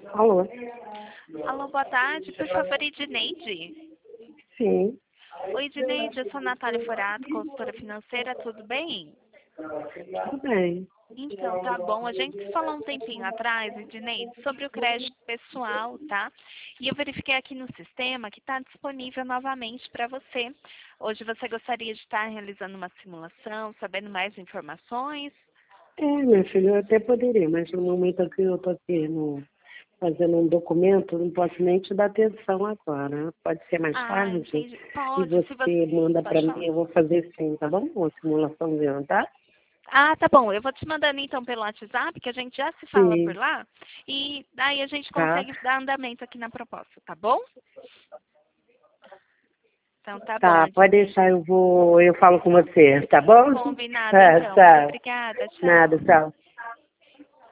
Alô? Alô, boa tarde. Por favor, Edneide. Sim, Oi, Edneide. Eu sou a Natália Forato, consultora financeira. Tudo bem? tudo bem. Então, tá bom. A gente falou um tempinho atrás, Edneide, sobre o crédito pessoal, tá? E eu verifiquei aqui no sistema que está disponível novamente para você. Hoje você gostaria de estar realizando uma simulação, sabendo mais informações? Minha filha, eu até poderia, mas no momento aqui eu estou aqui fazendo um documento, não posso nem te dar atenção agora. Pode ser mais Ah, tarde entendi. e Pode, se você... você manda para Pode mim, falar. eu vou fazer sim, tá bom? Uma simulaçãozinha, tá? Ah, tá bom. Eu vou te mandando então pelo WhatsApp, que a gente já se fala por Sim, lá, e daí a gente tá? consegue dar andamento aqui na proposta, tá bom? Então tá bom, Tá, pode Ednei. deixar, eu falo com você, tá bom? Combinado então. Muito Tchau. obrigada. Nada, Tchau. tchau.